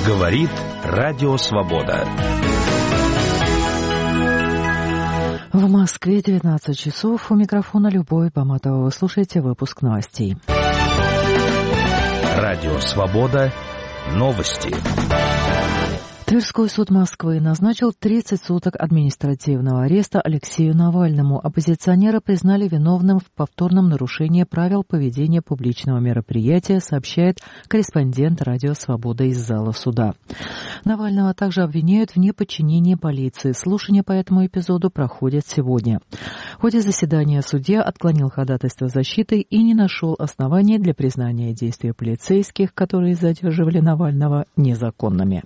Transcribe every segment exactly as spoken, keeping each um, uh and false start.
Говорит Радио Свобода. В Москве девятнадцать часов. У микрофона Любовь Баматова. Вы слушаете выпуск новостей. Радио Свобода. Новости. Тверской суд Москвы назначил тридцать суток административного ареста Алексею Навальному. Оппозиционера признали виновным в повторном нарушении правил поведения публичного мероприятия, сообщает корреспондент Радио Свобода из зала суда. Навального также обвиняют в неподчинении полиции. Слушания по этому эпизоду проходят сегодня. В ходе заседания судья отклонил ходатайство защиты и не нашел оснований для признания действий полицейских, которые задерживали Навального, незаконными.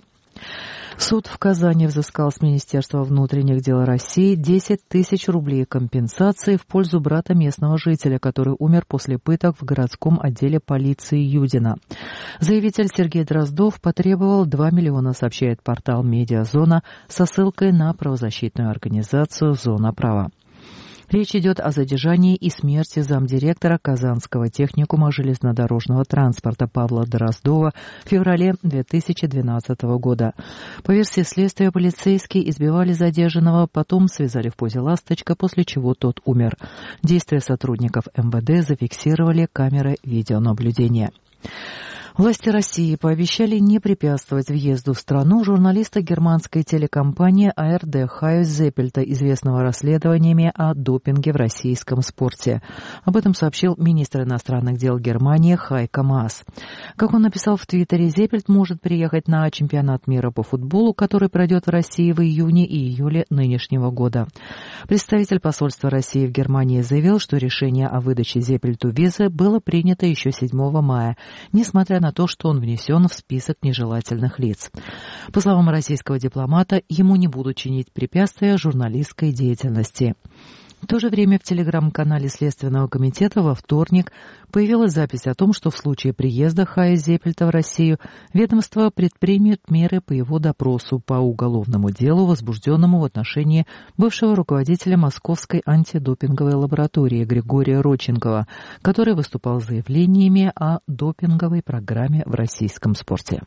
Суд в Казани взыскал с Министерства внутренних дел России десять тысяч рублей компенсации в пользу брата местного жителя, который умер после пыток в городском отделе полиции Юдина. Заявитель Сергей Дроздов потребовал два миллиона, сообщает портал «Медиазона» со ссылкой на правозащитную организацию «Зона права». Речь идет о задержании и смерти замдиректора Казанского техникума железнодорожного транспорта Павла Дроздова в феврале две тысячи двенадцатого года. По версии следствия, полицейские избивали задержанного, потом связали в позе ласточка, после чего тот умер. Действия сотрудников эм вэ дэ зафиксировали камеры видеонаблюдения. Власти России пообещали не препятствовать въезду в страну журналиста германской телекомпании а эр дэ Хайо Зеппельта, известного расследованиями о допинге в российском спорте. Об этом сообщил министр иностранных дел Германии Хайко Маас. Как он написал в Твиттере, Зеппельт может приехать на чемпионат мира по футболу, который пройдет в России в июне и июле нынешнего года. Представитель посольства России в Германии заявил, что решение о выдаче Зеппельту визы было принято еще седьмого мая, несмотря на то, что он внесен в список нежелательных лиц. По словам российского дипломата, ему не будут чинить препятствия журналистской деятельности. В то же время в телеграм-канале Следственного комитета во вторник появилась запись о том, что в случае приезда Хайо Зеппельта в Россию ведомство предпримет меры по его допросу по уголовному делу, возбужденному в отношении бывшего руководителя Московской антидопинговой лаборатории Григория Родченкова, который выступал с заявлениями о допинговой программе в российском спорте.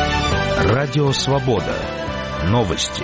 Радио Свобода. Новости.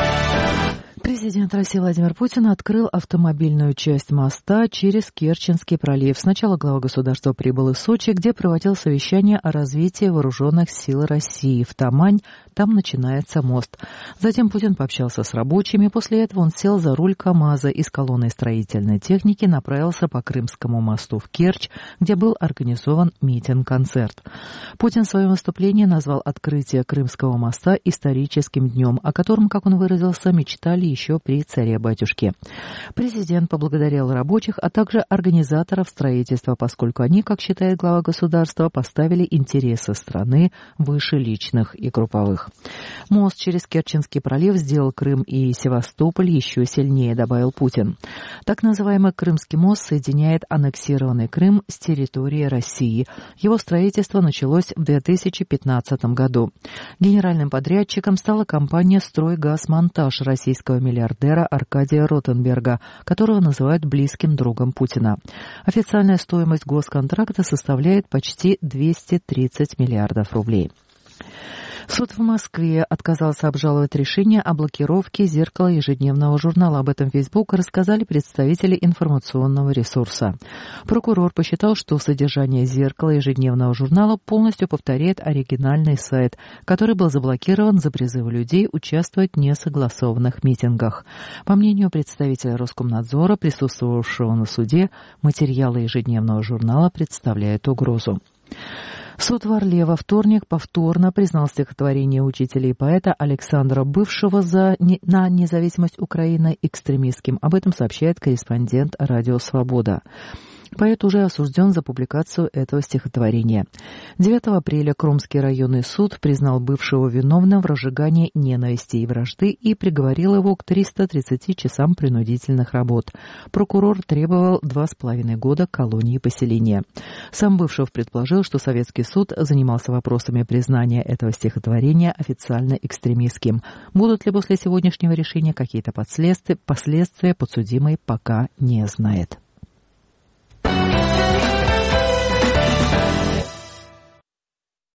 Президент России Владимир Путин открыл автомобильную часть моста через Керченский пролив. Сначала глава государства прибыл из Сочи, где проводил совещание о развитии вооруженных сил России. В Тамань, там начинается мост. Затем Путин пообщался с рабочими. После этого он сел за руль КАМАЗа и с колонной строительной техники направился по Крымскому мосту в Керчь, где был организован митинг-концерт. Путин в своем выступлении назвал открытие Крымского моста историческим днем, о котором, как он выразился, мечтали еще при царе-батюшке. Президент поблагодарил рабочих, а также организаторов строительства, поскольку они, как считает глава государства, поставили интересы страны выше личных и групповых. Мост через Керченский пролив сделал Крым и Севастополь еще сильнее, добавил Путин. Так называемый Крымский мост соединяет аннексированный Крым с территорией России. Его строительство началось в две тысячи пятнадцатом году. Генеральным подрядчиком стала компания «Стройгазмонтаж» российского миллиардера Аркадия Ротенберга, которого называют близким другом Путина. Официальная стоимость госконтракта составляет почти двести тридцать миллиардов рублей. Суд в Москве отказался обжаловать решение о блокировке зеркала ежедневного журнала. Об этом в Facebook рассказали представители информационного ресурса. Прокурор посчитал, что содержание зеркала ежедневного журнала полностью повторяет оригинальный сайт, который был заблокирован за призывы людей участвовать в несогласованных митингах. По мнению представителя Роскомнадзора, присутствовавшего на суде, материалы ежедневного журнала представляют угрозу. Суд в Орле во вторник повторно признал стихотворение учителя и поэта Александра Бывшего за не, на независимость Украины экстремистским. Об этом сообщает корреспондент Радио Свобода. Поэт уже осужден за публикацию этого стихотворения. девятого апреля Кромский районный суд признал Бывшего виновным в разжигании ненависти и вражды и приговорил его к триста тридцати часам принудительных работ. Прокурор требовал два с половиной года колонии поселения. Сам Бывшев предположил, что советский суд занимался вопросами признания этого стихотворения официально экстремистским. Будут ли после сегодняшнего решения какие-то последствия, последствия подсудимый пока не знает.